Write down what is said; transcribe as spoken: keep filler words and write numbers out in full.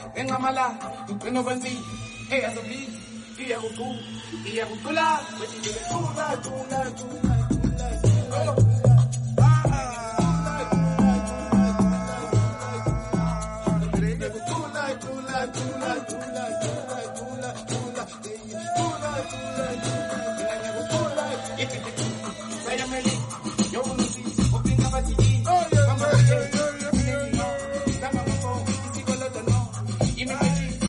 engamala, tukweno bandi, hey asobi, iya kuku, iya kukula, weti kule tula, tula, tula, tula, tula. Tula, tula, tula, tula, tula.